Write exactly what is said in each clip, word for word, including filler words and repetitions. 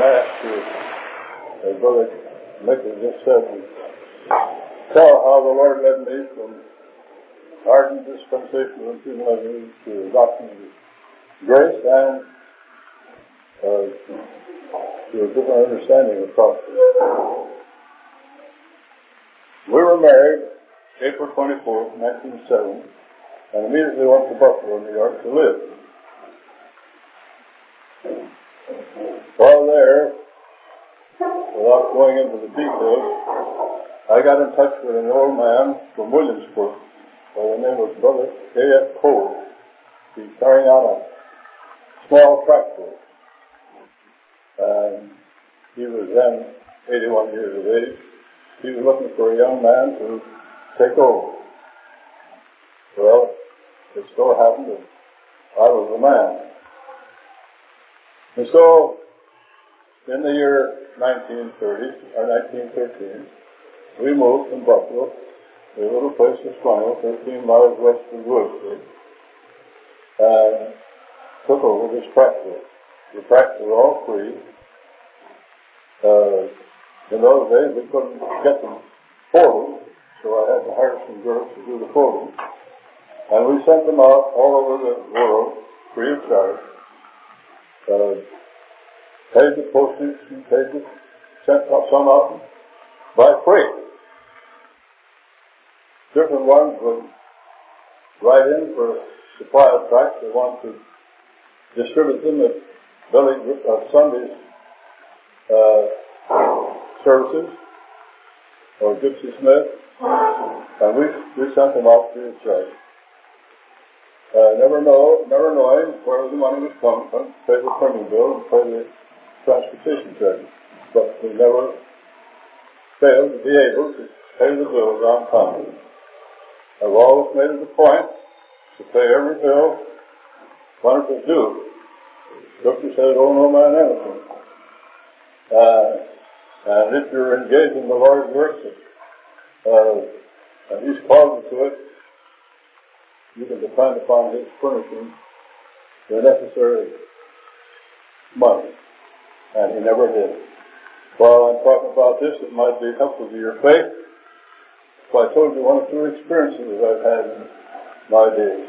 asked to, as Brother Mickey just said, tell how the Lord led me from ardent dispensation of humanity to the doctrine of grace and uh, to a different understanding of prophecy. We were married April twenty-fourth, nineteen seventy, and immediately went to Buffalo, New York to live. While there, without going into the details, I got in touch with an old man from Williamsport by the name of Brother A F Cole. He's carrying out a small tractor. And he was then eighty-one years of age. He was looking for a young man to take over. Well, it so happened that I was the man. And so, in the year nineteen thirty, or nineteen thirteen, we moved from Buffalo to a little place in Squanto, thirteen miles west of Woodford, and took over this tractor. The tractors were all free. Uh, in those days, we couldn't get them photos, so I had to hire some girls to do the photos. And we sent them out all over the world, free of charge. Uh, paid the postage and paid the, sent some out by freight. Different ones would write in for a supply of tracts. They want to distribute them at Billy uh, Sunday's uh, services or Gypsy Smith, and we we sent them out free of charge. Uh, never know, never knowing where the money would come from, pay the printing bill and pay the transportation charges, but we never failed to be able to pay the bills on time. I've always made it a point to pay every bill when it was due. Scripture says, "Oh, no man anything." Uh, and if you're engaged in the Lord's work, uh, and He's called you to it, you can depend upon His furnishing the necessary money. And He never did. While I'm talking about this, it might be helpful to your faith. So I told you one or two experiences I've had in my days.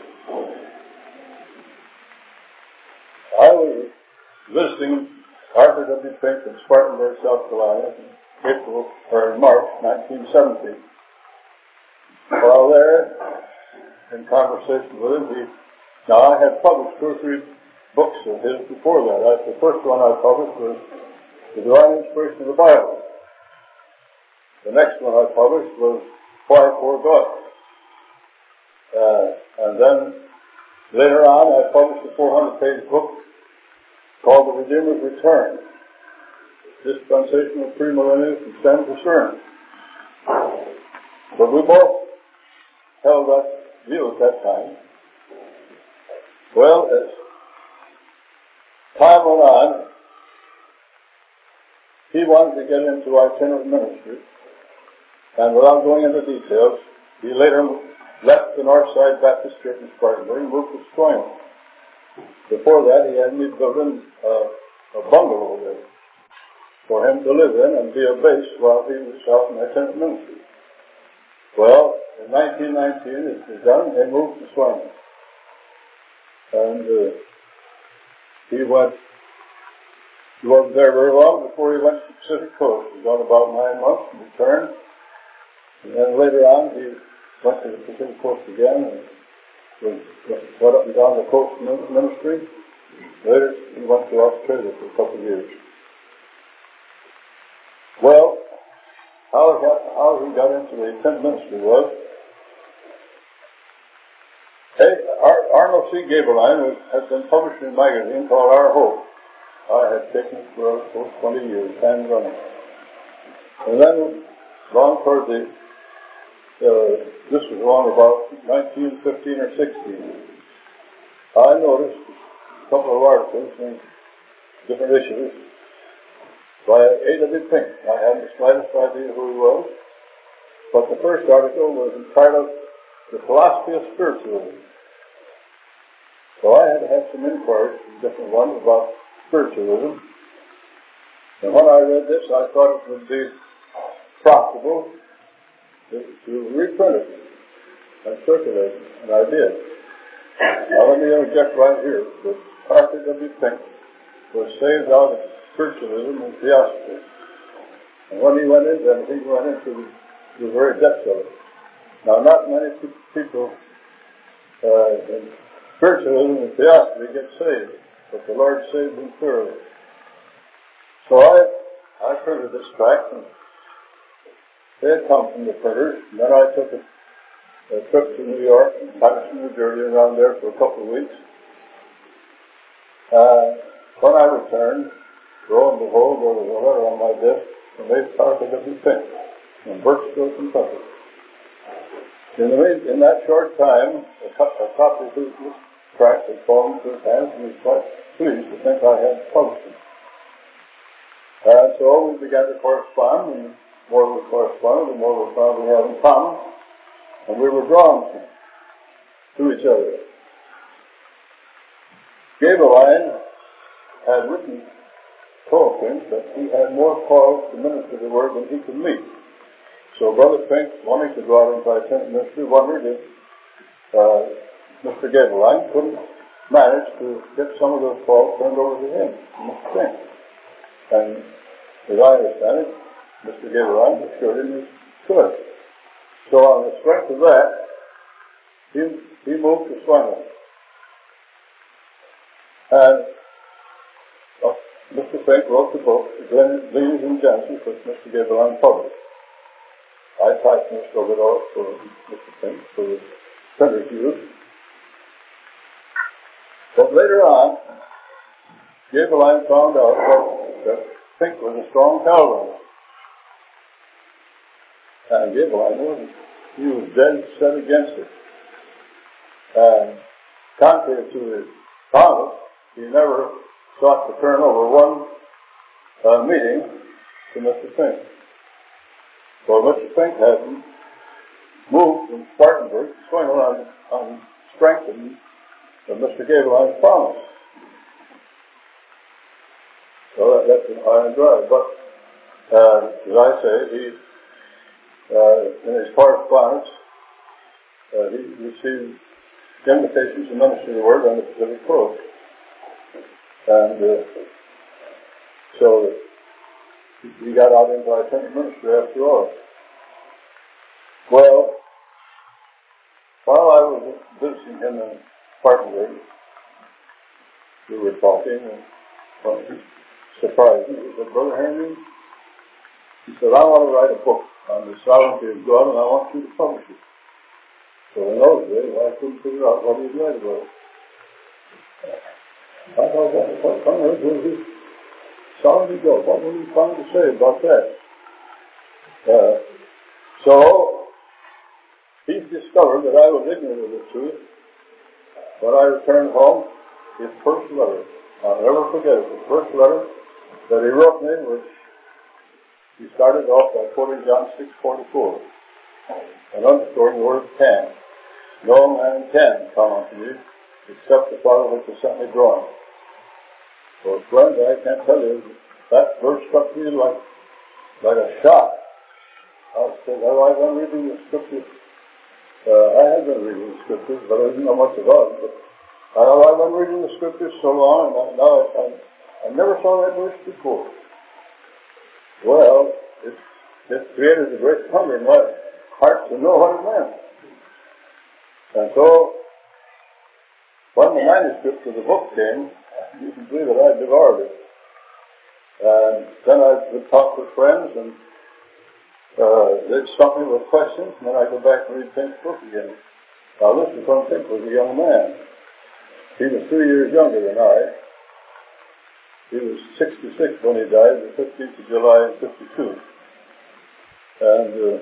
I was visiting Arthur W. Pink in Spartanburg, South Carolina, in April or in March nineteen seventy. While there, in conversation with him, he, now I had published two or three books of his before that. I, the first one I published was The Divine Inspiration of the Bible. The next one I published was Why For God. Uh, and then later on I published a four hundred page book called The Redeemer's Return, Dispensational Premillennial from Sin to Cern. But we both held that view at that time. Well, as time went on, he wanted to get into itinerant ministry, and without going into details, he later left the Northside Baptist Church in Spartanburg and moved to Squanto. Before that, he had me building uh, a bungalow there for him to live in and be a base while he was out in itinerant ministry. Well, in nineteen nineteen, it was done, they moved to Squanto. And uh, he went, he wasn't there very long before he went to the Pacific Coast. He was gone about nine months and returned. And then later on, he went to the Pacific Coast again and was, went up and down the coast ministry. Later, he went to Australia for a couple of years. Well, how he got, how he got into the tent ministry was, hey, Ar- Arnold C. Gaberline was, had been published in a magazine called Our Hope. I had taken it for over twenty years, time running. And then, long toward the, uh, this was around about nineteen fifteen or sixteen, I noticed a couple of articles in different issues by A W Pink. I hadn't the slightest idea who he was, but the first article was entitled The Philosophy of Spiritualism. So I had to have some inquiries from different ones about spiritualism. And when I read this, I thought it would be profitable to, to reprint it and circulate it, and I did. Now let me interject right here that Arthur W. Pink was saved out of spiritualism and theosophy. And when he went into it, he went into the, the very depths of it. Now, not many people uh, in spiritualism and theosophy get saved, but the Lord saved them thoroughly. So I, I printed this tract, and they had come from the printers, and then I took a, a trip to New York and Patterson, New Jersey, around there for a couple of weeks. Uh, when I returned, lo and behold, there was a letter on my desk from Abe Arthur W. Pink in Birchville, Kentucky. In, the, in that short time, a, a copy of his tract had fallen into his hands, and he was quite pleased to think I had published it. And so we began to correspond, and the more we corresponded, the more we found we had in common, and we were drawn to each other. Gabeline had written told Pink that he had more calls to minister the word than he could meet. So Brother Pink, wanting to go out into itinerant ministry, wondered if uh, Mister Gabeline couldn't manage to get some of those calls turned over to him, Mister Pink. And as I understand it, Mister Gabeline assured him he could. So on the strength of that, he, he moved to Swansea. And uh, Mister Pink wrote the book, Gleanings in Genesis, which Mister Gabeline published. I typed most of it off for Mister Pink for his printer's use. But later on, Gabeline found out that, that Pink was a strong Calvinist. And Gabeline wasn't. He was dead set against it. And contrary to his promise, he never sought to turn over one uh, meeting to Mister Pink. So Mister Pink had moved from Spartanburg to Swingle on, on strengthening of Mister Gabeline's promise. So that, that's an iron drive. But, uh, as I say, he, uh, in his correspondence, uh, he received invitations to minister the word on the Pacific Coast. And uh, so he got out into itinerant ministry after all. Well, while I was visiting him in Spartanburg, we were talking, and well, he surprised me. He said, Brother Henry, he said, I want to write a book on the sovereignty of God, and I want you to publish it. So in those days, I couldn't figure out what he was writing about. I thought, what, what on earth was this sovereignty of God? What was he trying to say about that? Uh, so, he discovered that I was ignorant of the truth. When I returned home, his first letter, I'll never forget it, the first letter that he wrote me was, he started off by quoting John six forty-four and underscoring the word can. No man can come unto me except the Father which has sent me drawn. So friends, I can't tell you, that verse struck me like, like a shot. I said, well, I've been reading the scriptures. Uh, I have been reading the scriptures, but I didn't know much about them. But I know I've been reading the scriptures so long, and now I, I, I never saw that verse before. Well, it, it created a great hunger in my heart to know what it meant. And so, when the manuscript of the book came, you can believe that I devoured it. And then I would talk with friends, and uh, they'd stop me with questions, and then I'd go back and read Pink's book again. Now, this is when Pink was a young man. He was three years younger than I. He was sixty-six when he died, the fifteenth of July, fifty-two. And, uh,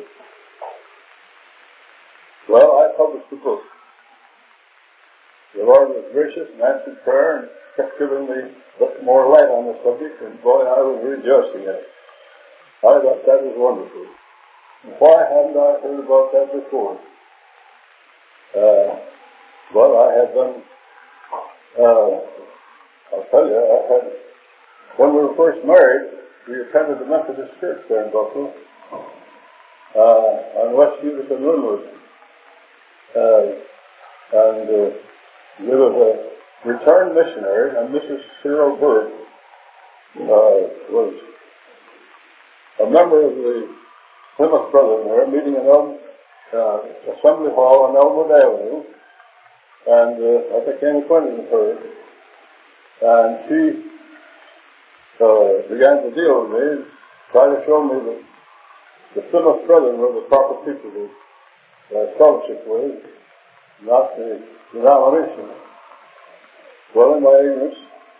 well, I published the book. The Lord was gracious and answered prayer and kept giving me more light on the subject, and boy, I was rejoicing in it. I thought that was wonderful. And why hadn't I heard about that before? Uh, well, I had been, uh, I'll tell you, I had, when we were first married, we attended the Methodist Church there in Buffalo, uh, on West Utica and Linwood. Uh, and uh, there was a returned missionary, and Missus Cyril Bird uh, was a member of the Plymouth Brethren there, meeting in Elm, uh, Assembly Hall on Elmwood Avenue, and uh, I became acquainted with her, and she uh, began to deal with me, try to show me that the Plymouth Brethren were the proper people to uh, fellowship with, not the denomination. Well, in my ignorance,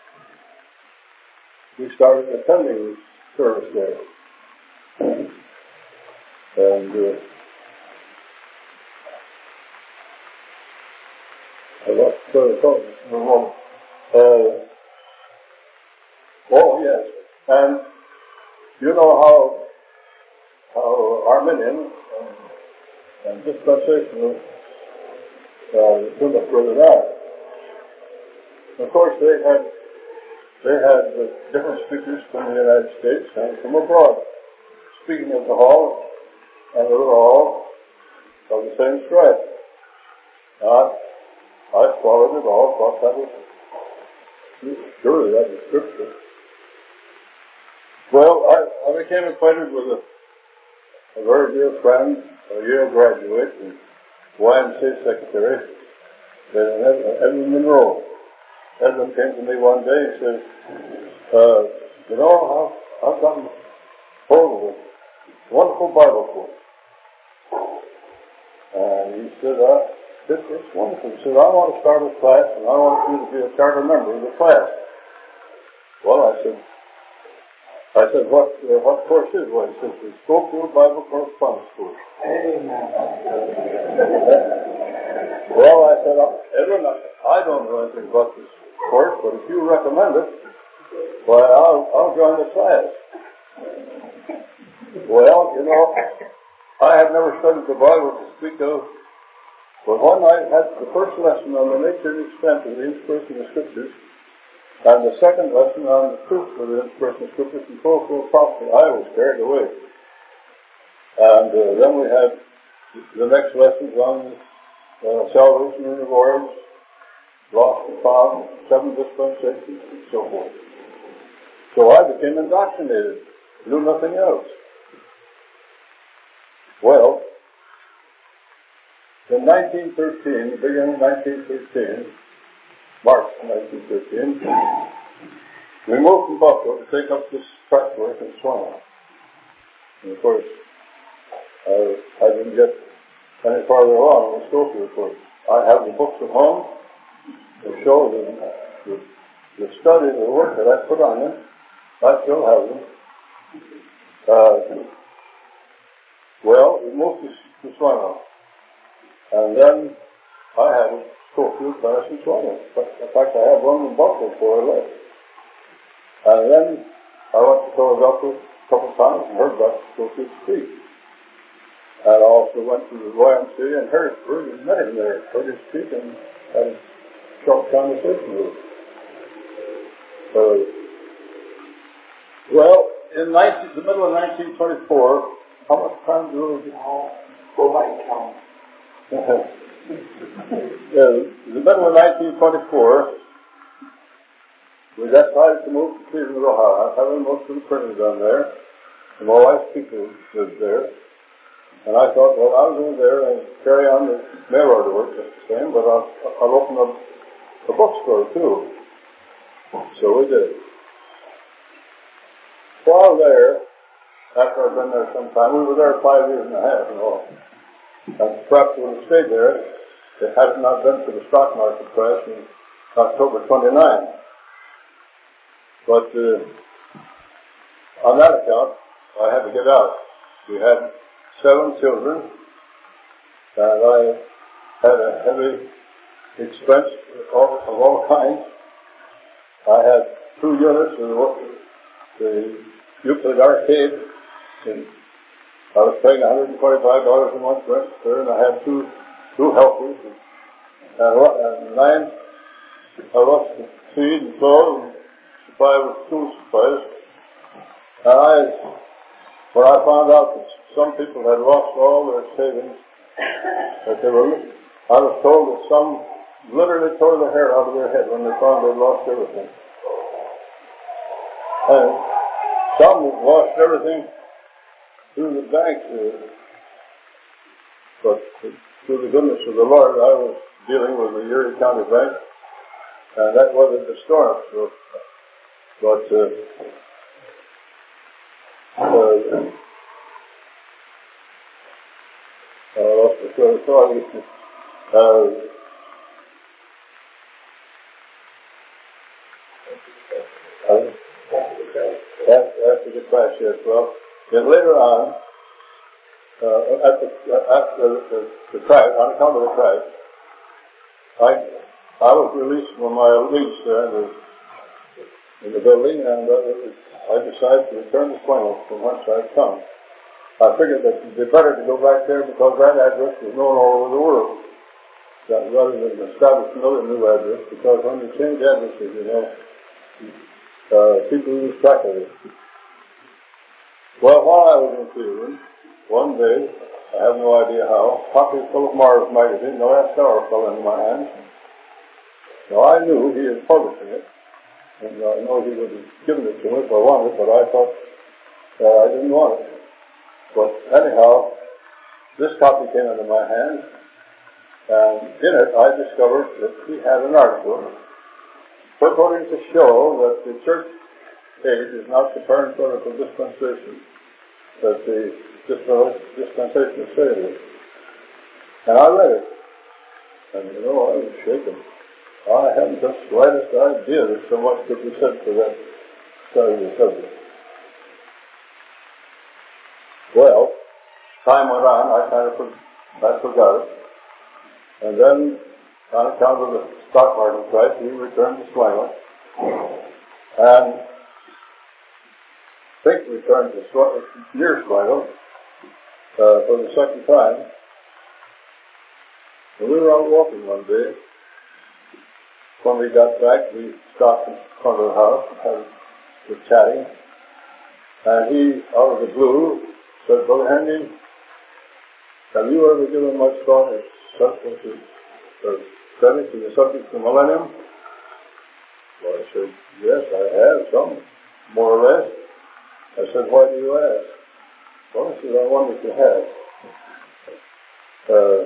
we started attending this service there. And uh, I lost the thought for a moment. Uh, oh, yes. And you know how how Arminian and, and dispensational uh, the Plymouth Brethren are. Of course, they had they had uh, different speakers from the United States and from abroad speaking at the hall, and they were all of the same stripe. Uh, I swallowed it all, thought that was surely that was scripture. Well, I, I became acquainted with a, a very dear friend, a Yale graduate, and Y M C A secretary, Edwin Monroe. Edwin came to me one day and said, uh, you know, I've, I've gotten hold of a wonderful Bible quote. And he said, uh, this is wonderful. He said, I want to start a class, and I want you to be a charter member of the class. Well, I said, I said, what uh, what course is it? Well, he said, the Schofield Bible Correspondence Course. Amen. Well, I said, Edwin, I don't know anything about this course, but if you recommend it, well, I'll, I'll join the class. Well, you know, I had never studied the Bible to speak of, but one night I had the first lesson on the nature and extent of the inspiration of the Scriptures, and the second lesson on the truth of the inspiration of the Scriptures and fulfilled prophecy. I was carried away. And uh, then we had the next lessons on uh, salvation and rewards, lost and found, seven dispensations, and so forth. So I became indoctrinated, knew nothing else. Well, in nineteen thirteen, beginning of nineteen thirteen, March nineteen thirteen, we moved from Buffalo to take up this tract work in Swan. And of course, I, I didn't get any farther along in the Schofield course. I have the books at home that show the, the, the study, the work that I put on them. I still have them. Uh, well, we moved to, to Swan. And then I had a Schofield class in Swan. In fact, I had one in Buffalo before I left. And then I went to Philadelphia a couple of times and heard about Schofield speak. And I also went to the Y M C A in Harrisburg and met him there, heard him speak, and had a short conversation with him. Uh, well, in nineteen, the middle of nineteen twenty-four, how much time do we have? Go back and count. Yeah, in the middle of nineteen twenty-four, we decided to move to Cleveland, Ohio, having most of the printing done there, and my wife's people lived there. And I thought, well, I'll go there and carry on the mail order work just the same, but I'll, I'll open up a bookstore too. So we did. While there, after I'd been there some time, we were there five years and a half and all. And perhaps we would have stayed there if it had not been for the stock market crash in October twenty-ninth. But uh, on that account, I had to get out. We had seven children, and I had a heavy expense of all, of all kinds. I had two units of the, the Euclid Arcade, and I was paying one hundred twenty-five dollars a month rent there, and I had two two helpers, and, and nine of us to feed and clothe, and supply with school supplies. And I, when I found out that some people had lost all their savings, that they were, I was told that some literally tore the hair out of their head when they found they'd lost everything. And some lost everything through the bank. But through the goodness of the Lord, I was dealing with the Erie County Bank, and that weathered the storm. So, but uh, uh, I lost the train of thought. Uh, after the crash, yes. Well, then later on, uh, at the, after the, the, the crash, on account of the crash, I I was released from my lease there in the, in the building, and uh, I decided to return to Plymouth from whence I had come. I figured that it would be better to go back there because that address was known all over the world, that rather than establish another new address, because when you change addresses, you know, uh, people lose track of it. Well, while I was in Cleveland, one day, I have no idea how, a copy of Philip Morris magazine, the last hour, fell into my hands. Now, I knew he was publishing it, and I know he would have given it to me if I wanted it, but I thought uh, I didn't want it. But anyhow, this copy came into my hands, and in it I discovered that he had an article purporting to show that the church age is not the parenthetical dispensation, that the dispensation of Savior. And I read it, and you know, I was shaken. I hadn't the slightest idea that so much could be said for that study of the subject. Well, time went on, I kind of for, I forgot it. And then, on account of the stock market crash, we returned to Swangler. And I think returned to Swangler, near Swangler, uh, for the second time. And we were out walking one day. When we got back, we stopped in front of the house and was chatting. And he, out of the blue, said, "Brother Henry, have you ever given much thought to substances or study to the subject of the millennium?" Well, I said, "Yes, I have, some, more or less." I said, "Why do you ask?" Well, I said, "I wonder if you have." Uh,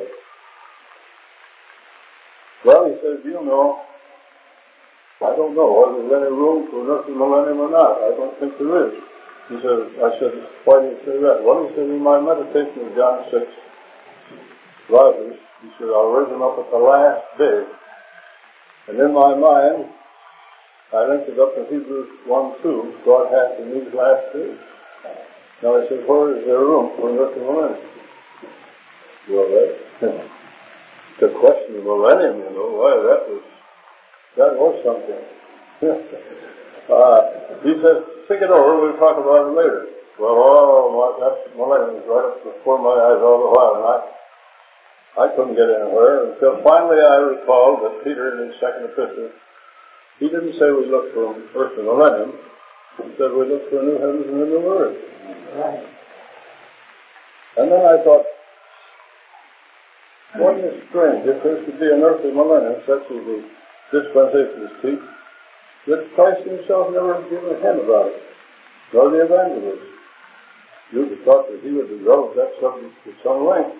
well, he says, "You know, I don't know whether there's any room for another millennium or not. I don't think there is." He said, I said, "Why do you say that?" Well, he said, "In my meditation of John six, Lazarus," he said, "I'll raise him up at the last day. And in my mind, I linked it up to Hebrews one two, God hath in these last days." Now I said, "Where is there room for another millennium?" Well, that's the question of millennium, you know. Why, that was, that was something. uh, he says, "Think it over, we'll talk about it later." Well, oh, my, that millennium was right up before my eyes all the while, and I, I couldn't get anywhere until finally I recalled that Peter in his second epistle, he didn't say we look for earth and millennium. He said we look for a new heavens and a new earth. Right. And then I thought, what is strange, if there should be an earthly millennium, such as the dispensations teach, that Christ himself never given a hint about it, nor the evangelists. You would have thought that he would develop that subject to some length.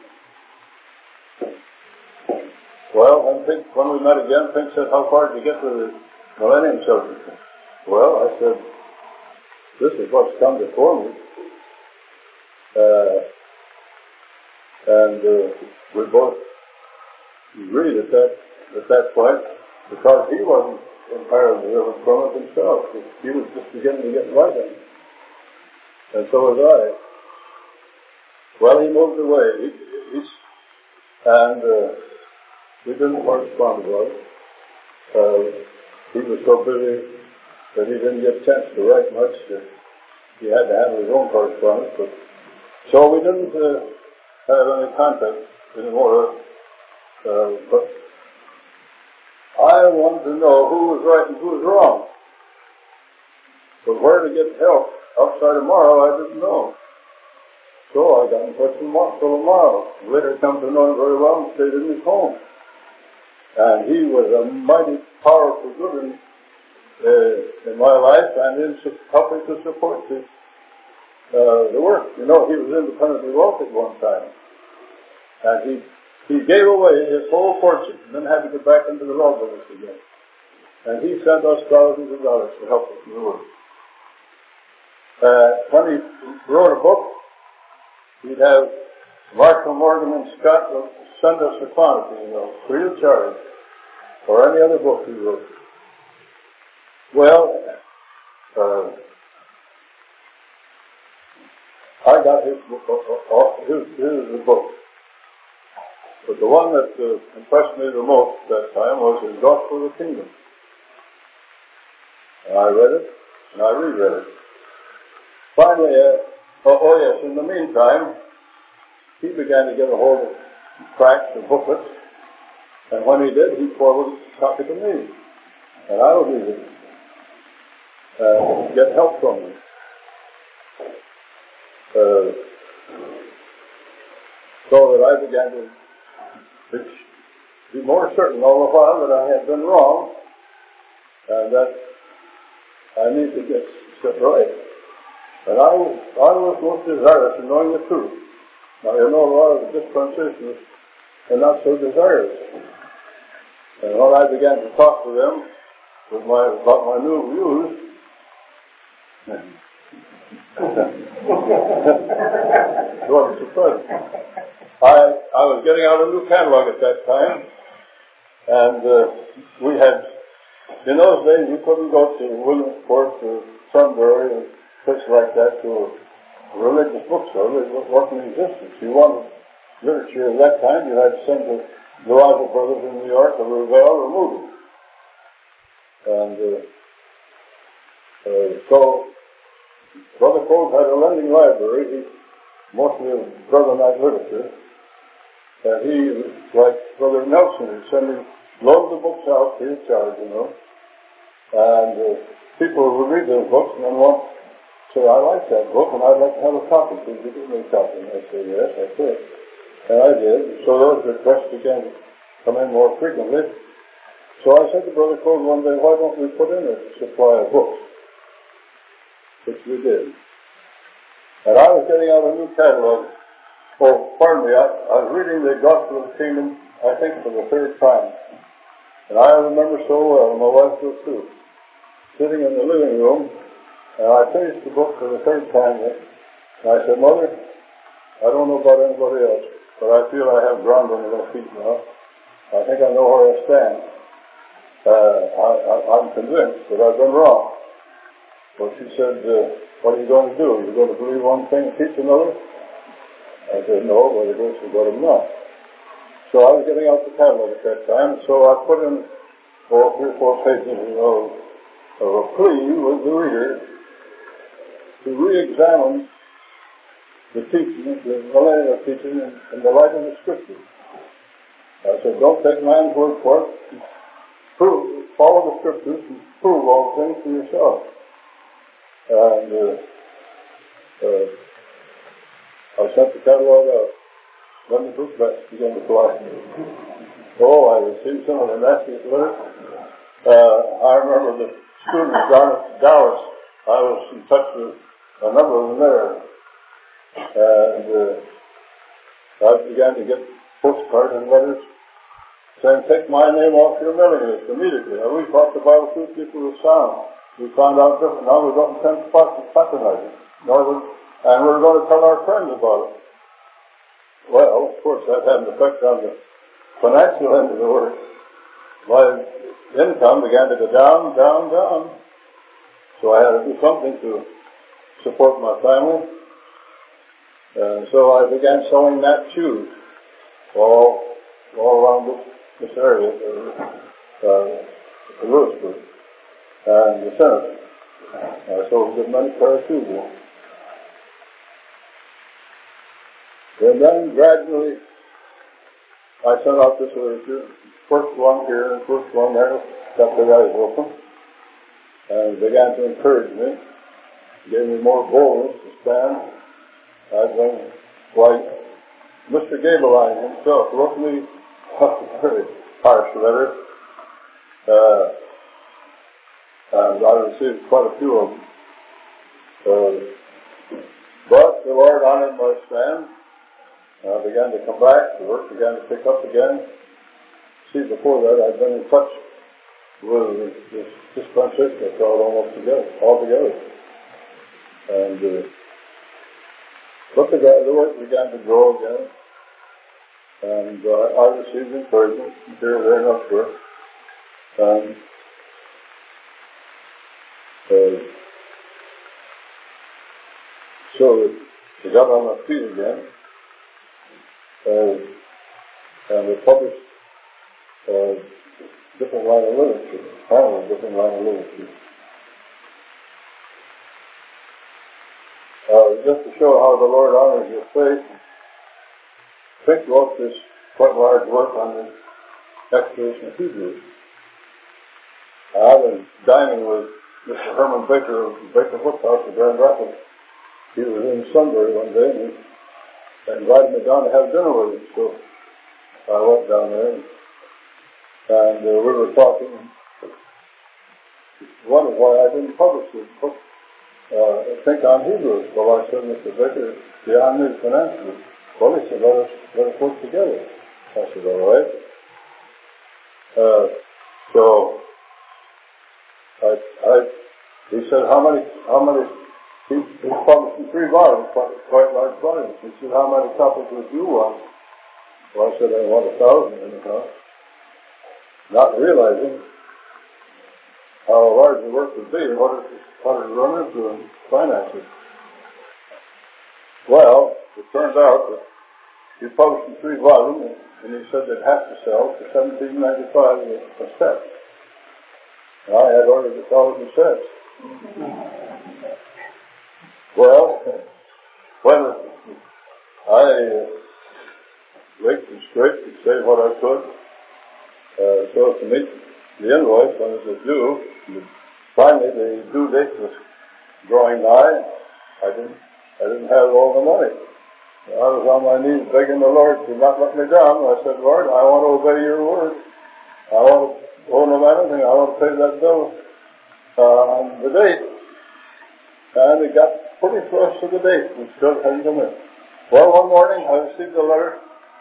Well, when, Pink, when we met again, Pink said, "How far did you get with the millennium subject?" Well, I said, "This is what's come before me." Uh, and uh, we both agreed at that, at that point, because he wasn't entirely delivered from it himself. He was just beginning to get enlightened. And so was I. Well, he moved away. He, he, and uh, we didn't correspond well. Uh, he was so busy that he didn't get a chance to write much. He had to handle his own correspondence. But, so we didn't uh, have any contact anymore. Uh, but I wanted to know who was right and who was wrong. But where to get help outside of Morrow, I didn't know. So I got in touch with Philip Morrow. Later come to know him very well and stayed in his home. And he was a mighty powerful good in, uh, in my life and in su- helping to support the, uh, the work. You know, he was independently wealthy at one time. And he, he gave away his whole fortune and then had to get back into the law business again. And he sent us thousands of dollars to help us in the work. Uh, when he wrote a book, he'd have Marshall, Morgan, and Scott will send us a quantity, you know, free of charge, or any other book he wrote. Well, uh, I got his book, uh, his, his book. But the one that uh, impressed me the most that time was his Gospel of the Kingdom. And I read it, and I reread it. Finally, uh, oh, oh yes, in the meantime, he began to get a hold of tracts and booklets, and when he did, he forwarded a copy to me, and I would read it, uh, get help from him. Uh, so that I began to be more certain all the while that I had been wrong, and that I need to get set right. And I was, I was most desirous of knowing the truth. Now, you know, a lot of the dispensationists are not so desirous. And when I began to talk to them with my, about my new views, it wasn't surprising. I, I was getting out a new catalog at that time, and uh, we had, in those days, you couldn't go to Williamsport, to Sunbury, and places like that, to a religious bookstore. It wasn't in existence. You wanted literature at that time, you had to send to the Rogers Brothers in New York, or Revell, or Moody. And uh, uh, so, Brother Colt had a lending library, he, mostly of Brother Knight literature, and he, like Brother Nelson, would send me loads of books out free of charge, you know, and uh, people would read those books and then want to say, I like that book and I'd like to have a copy. Could you give me a copy? And I said, yes, I could. And I did. So those requests began to come in more frequently. So I said to Brother Colt one day, why don't we put in a supply of books? Which we did. And I was getting out a new catalog. Oh, pardon me, I, I was reading the Gospel of the Kingdom, I think, for the third time. And I remember so well, my wife did too, sitting in the living room, and I finished the book for the third time. And I said, Mother, I don't know about anybody else, but I feel I have ground under my feet now. I think I know where I stand. Uh, I, I, I'm convinced that I've been wrong. Well, she said, uh, what are you going to do? You're going to believe one thing and teach another? I said, no, by the grace of God, I'm not. So I was getting out the catalog at that time, so I put in four, three or four pages of, of a plea with the reader to re-examine the teaching, the millennial teaching in, in the light of the Scriptures. I said, don't take man's word for it. Prove, follow the Scriptures and prove all things for yourself. And uh, uh, I sent the catalog out. Then the book bats began to fly. Oh, I received some of the nastiest letters. Uh, I remember the student, Dallas. I was in touch with a number of them there. And uh, I began to get postcards and letters saying, take my name off your mailing list immediately. Now, we thought the Bible Truth people was sound. We found out different. Now we're going to send spots of patronizing. And we're going to tell our friends about it. Well, of course, that had an effect on the financial end of the work. My income began to go down, down, down. So I had to do something to support my family. And so I began selling Nat shoes all, all around this, this area, uh, Lewisburg and the Senate. I sold a good many pair of shoes there. And then gradually, I sent out this literature, first one here and first one there, got their eyes open, and began to encourage me. gave me more boldness to stand. I went, why, Mister Gabeline himself wrote me a very harsh letter, uh, and I received quite a few of them. Uh, but the Lord honored my stand. I began to come back. The work began to pick up again. See, before that, I'd been in touch with this dispensation crowd almost together, all together. And, uh, but the, the work began to grow again. And uh, I received encouragement from here, there, and elsewhere. And uh, so I got on my feet again. Uh, and we published uh, different line of literature, finally different line of literature. Uh, just to show how the Lord honors your faith, Fick wrote this quite large work on the excavation of Hebrews. I was dining with Mister Herman Baker of Baker Woodhouse in Grand Rapids. He was in Sunbury one day and he invited me down to have dinner with him. So I went down there and, and uh, we were talking. He wondered why I didn't publish this book, uh, Think on Hebrews. Well, I said, Mister Baker, beyond me financially. Well, he said, let us, let us work together. I said, all right. Uh, so, I, I, he said, how many, how many, he, he published in three volumes, quite, quite large volumes. He said, how many copies would you want? Well, I said, I want a thousand anyhow. Not realizing how large the work would be and what it, what it would run into in finances. Well, it turned out that he published in three volumes, and he said they'd have to sell for seventeen ninety-five a set. And I had ordered a thousand sets. Well, when I uh, raked and scraped to say what I could, uh, so as to meet the invoice when it was due, finally the due date was drawing nigh. I didn't I didn't have all the money. I was on my knees begging the Lord to not let me down. I said, Lord, I want to obey your word. I want to owe no matter anything. I want to pay that bill uh, on the date. And it got pretty close to the date. We still hadn't come in. Well, one morning I received a letter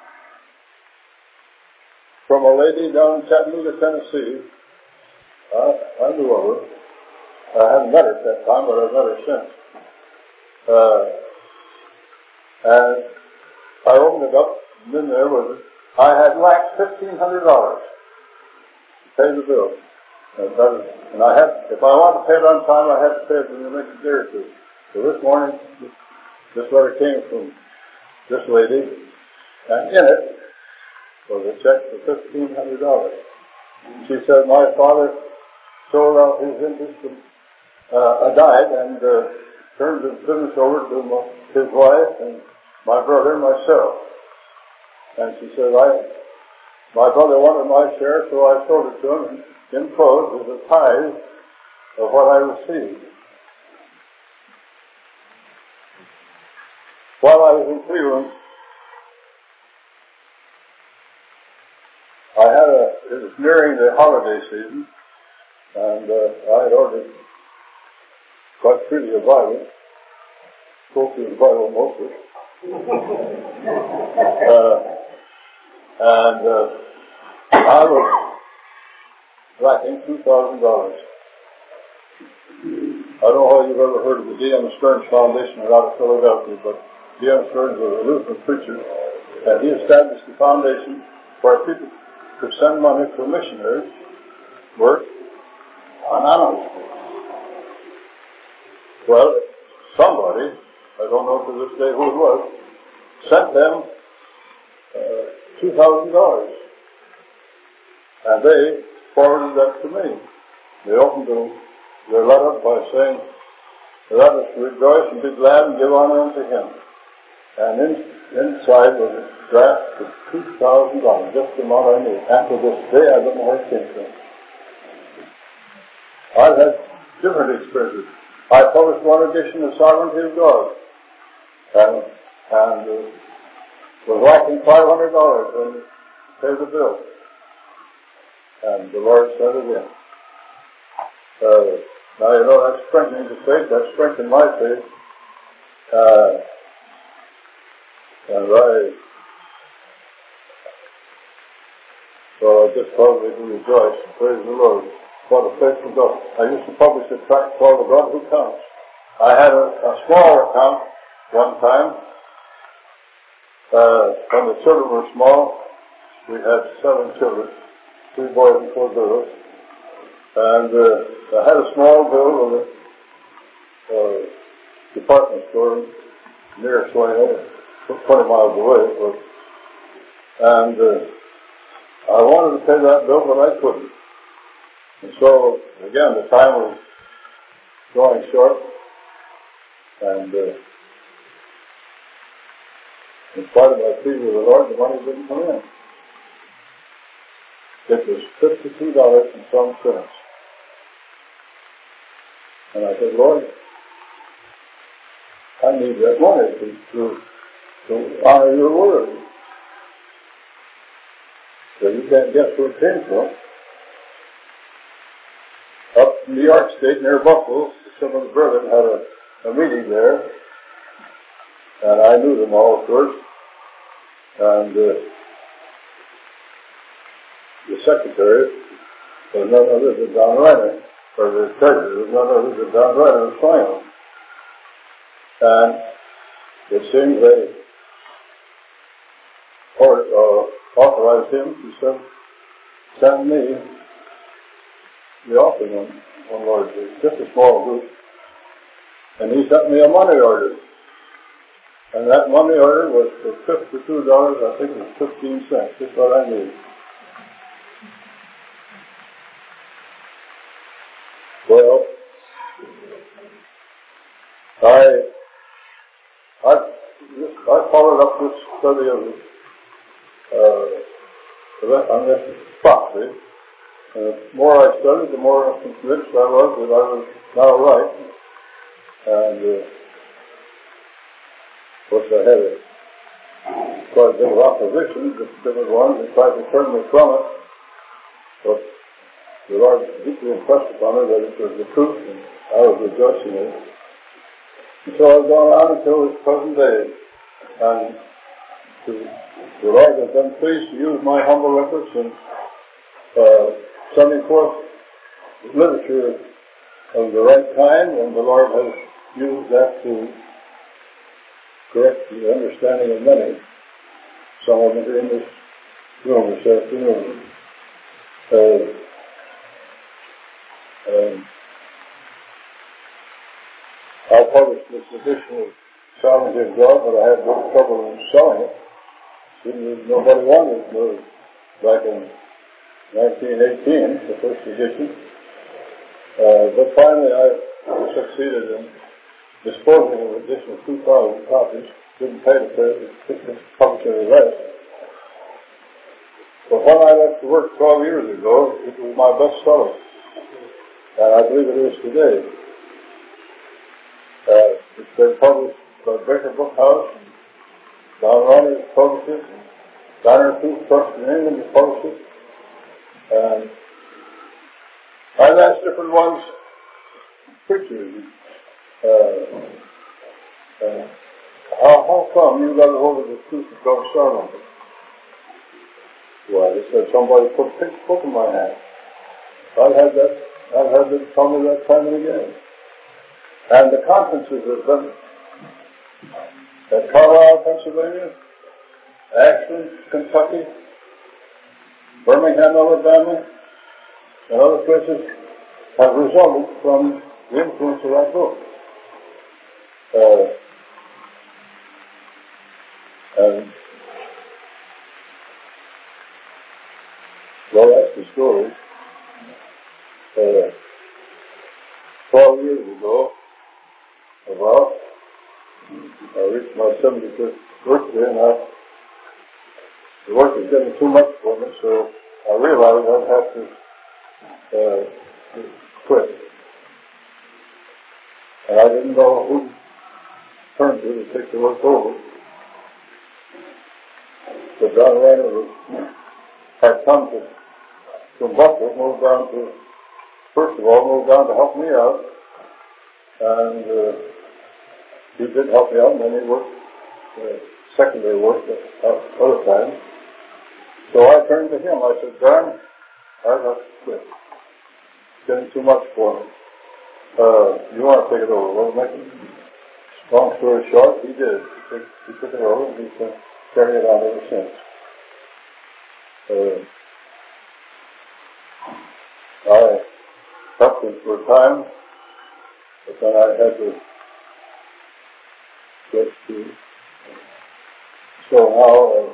from a lady down in Chattanooga, Tennessee. I, I knew of her. I hadn't met her at that time, but I've met her since. Uh, and I opened it up, and in there was, I had lacked fifteen hundred dollars to pay the bill. And, that was, and I had, if I wanted to pay it on time, I had to pay it in the next day or two. So this morning, this, this letter came from this lady, and in it was a check for fifteen hundred dollars. She said, my father sold out his interest in, uh, died, and, uh, turned his business over to my, his wife and my brother and myself. And she said, I, my brother wanted my share, so I sold it to him, and enclosed was a tithe of what I received. While I was in Cleveland, I had a, it was nearing the holiday season, and uh, I had ordered quite freely a Bible, spoke to the Bible mostly. uh, and uh, I was lacking two thousand dollars. I don't know if you've ever heard of the D M Stearns Foundation out of Philadelphia, but D M Stearns was a Lutheran preacher, and he established a foundation where people could send money for missionaries work anonymously. Well, somebody, I don't know to this day who it was, sent them uh, two thousand dollars. And they forwarded that to me. They opened their letter by saying, let us rejoice and be glad and give honor unto him. And in, inside was a draft of two thousand dollars, just the amount I need. And to this day, I don't know where it came from. I've had different experiences. I published one edition of Sovereignty of God, and, and uh, was lacking five hundred dollars when I paid the bill. And the Lord sent it in. Uh, now, you know, that's strengthening the faith. That strengthened my faith. Uh, and I, so I just probably do rejoice and praise the Lord for the faithful God. I used to publish a tract called The God Who Counts. I had a, a small account one time. Uh, when the children were small, we had seven children, three boys and four girls. And uh, I had a small bill with a uh, department store near Swayne, twenty miles away. But, and uh, I wanted to pay that bill, but I couldn't. And so, again, the time was going short. And uh, in spite of my plea with the Lord, the money didn't come in. It was fifty-two dollars and some cents. And I said, Lord, I need that money to, to, to honor your word. So you can't guess where it came from. Up in New York State, near Buffalo, some of the brethren had a, a meeting there. And I knew them all first. And uh, the secretary was none other than Don Reiner, or the treasurer was none other than Don Reiner of Swayne. And it seems they or, uh, authorized him to send, send me the offering on, on Lord's Day, just a small group. And he sent me a money order. And that money order was for fifty-two dollars, I think it was fifteen cents, just what I need. Well, I, I, I followed up this study of uh, on this prophecy. And the more I studied, the more convinced I was that I was now right. And uh, of course, I had a quite a bit of opposition. There was one that tried to turn me from it. But the Lord deeply impressed upon me that it was the truth, and I was rejoicing in it. And so I've gone on until this present day. And to, the Lord has been pleased to use my humble efforts in uh, sending forth literature of the right kind, and the Lord has used that to correct the understanding of many. Some of them are in this room this afternoon. Uh, um, I published this edition of Sovereignty of God, but I had no trouble in selling it. Seemed nobody wanted it back in nineteen eighteen, the first edition. Uh, but finally I succeeded in disposing of an additional two thousand copies. Didn't pay to publish any rest. But when I left to work twelve years ago, it was my best seller. And I believe it is today. Uh, it's been published by Baker Book House. Don Reiner has published it. Donner Tooth Trust in England has published it. And I've asked different ones, preachers, uh, uh, how, how come you got a hold of the truth of God's sermon? Well, they said somebody put a pink book in my hand. I've had that, I've had them tell me that time and again. And the conferences have been at Carlisle, Pennsylvania, Ashland, Kentucky, Birmingham, Alabama, and other places have resulted from the influence of that book. Uh, and, well, that's the story. Uh, Twelve years ago, about, I reached my seventy-fifth birthday, and I, the work was getting too much for me, so I realized I'd have to uh, quit. and I didn't know who to turn to to take the work over. So John Rayner was, had come to, from Buffalo, moved down to, first of all, moved down to help me out, and uh, he did help me out, and then he worked uh, secondary work at other times. So I turned to him. I said, John, I've got to quit. It's getting too much for me. Uh, you want to take it over? Well, make it. Long story short, he did. He took, he took it over, and he's been carrying it on ever since. Uh, I helped him for a time, but then I had to get to. So now, uh,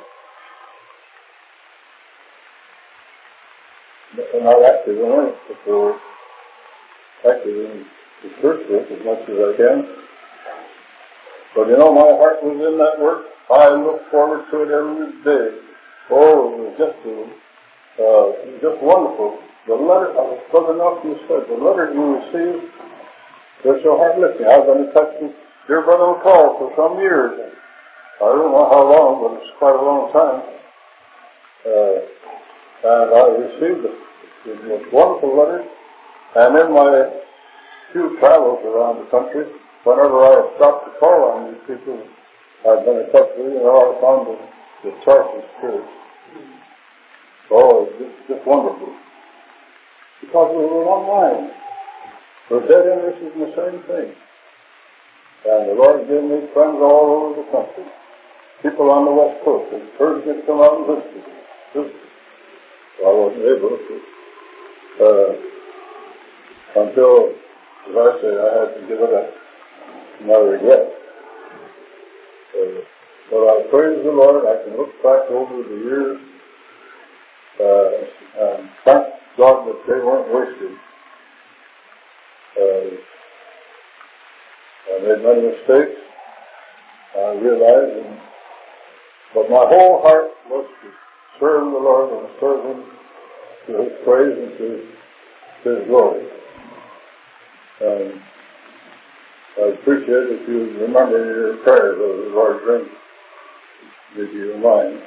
I'm not active in it, but we're active in the church work as much as I can. But you know, my heart was in that work. I look forward to it every day. Oh, it was just, uh, it was just wonderful. The letter, uh, Brother Nelson said, the letter you received, they're so heart-lifting. I've been in touch with dear Brother McCall for some years. I don't know how long, but it's quite a long time. Uh, and I received it. It was a wonderful letter. And in my few travels around the country, whenever I stopped to call on these people I've been in touch with, you know, I found the, the Tarsus Church. Oh, it's just, just wonderful. Because we were one mind. We're dead interested in the same thing. And the Lord gave me friends all over the country. People on the West Coast encouraged me to come out and visit. visit. Well, I wasn't able to. Uh, until, as I say, I had to give it up. My regret. Uh, but I praise the Lord. I can look back over the years uh, and thank God that they weren't wasted. Uh, I made many mistakes. I realized, and, but my whole heart was to serve the Lord and serve Him to His praise and to His glory. And I appreciate if you remember your prayers as the Lord brings with you in mind.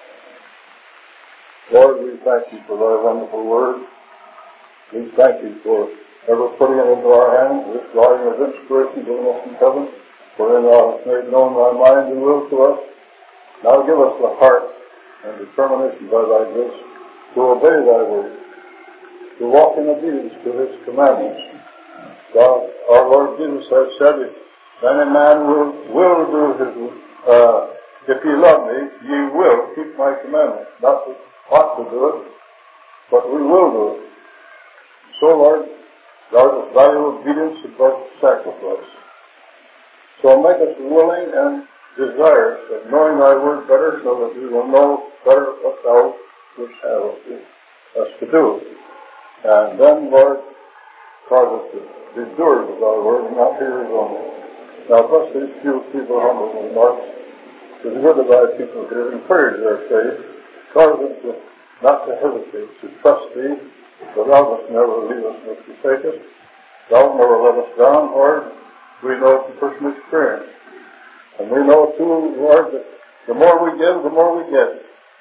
Lord, we thank you for thy wonderful word. We thank you for ever putting it into our hands, this volume of inspiration given us from heaven, wherein thou hast made known thy mind and will to us. Now give us the heart and determination by thy grace to obey thy word, to walk in obedience to his commandments. God, our Lord Jesus has said, if any man will, will do his, uh, if ye love me, ye will keep my commandments. Not to ought to do it, but we will do it. So, Lord, thou dost value obedience above sacrifice. So make us willing and desirous of knowing thy word better, so that we will know better what thou wouldst have us to do. And then, Lord, cause us to be doers of thy word and not hearers only. Now bless these few people humble remarks to the good of thy people here. Encourage their faith. Cause them to not to hesitate, to trust thee, for thou dost never leave us nor forsake us. Thou never let us down, Lord. We know from personal experience. And we know too, Lord, that the more we give, the more we get.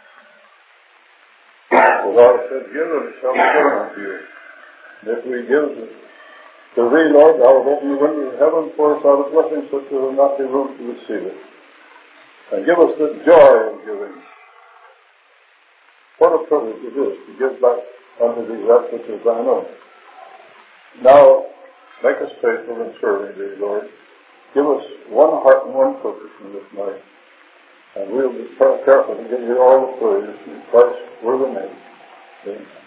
For thou said, give and it shall be given unto you. And if we give to thee, Lord, thou wilt open the windows of heaven, pour us out a blessing such that there will not be room to receive it. And give us the joy of giving. What a privilege it is to give back unto thee that which is thine own. Now, make us faithful in serving thee, Lord. Give us one heart and one purpose in this night. And we'll be careful to give you all the praise in Christ's worthy name. Amen.